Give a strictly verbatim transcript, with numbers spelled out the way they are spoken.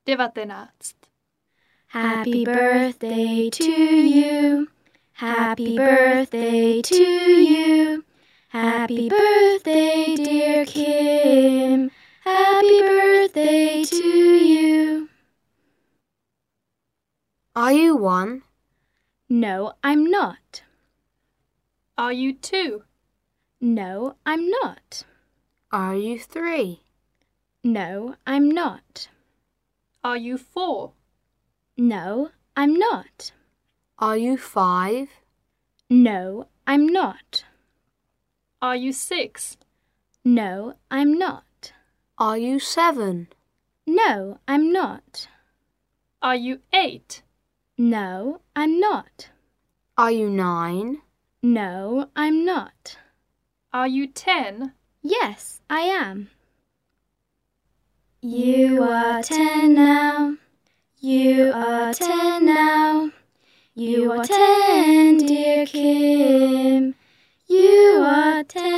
devätenáct. Happy birthday to you. Happy birthday to you. Happy birthday, dear Kim. Happy birthday to you. Are you one? No, I'm not. Are you two? No, I'm not. Are you three? No, I'm not. Are you four? No, I'm not. Are you five? No, I'm not. Are you six? No, I'm not. Are you seven? No, I'm not. Are you eight? No, I'm not. Are you nine? No, I'm not. Are you ten? Yes, I am. You are ten now. You are ten now. You are ten, dear Kim. You are ten.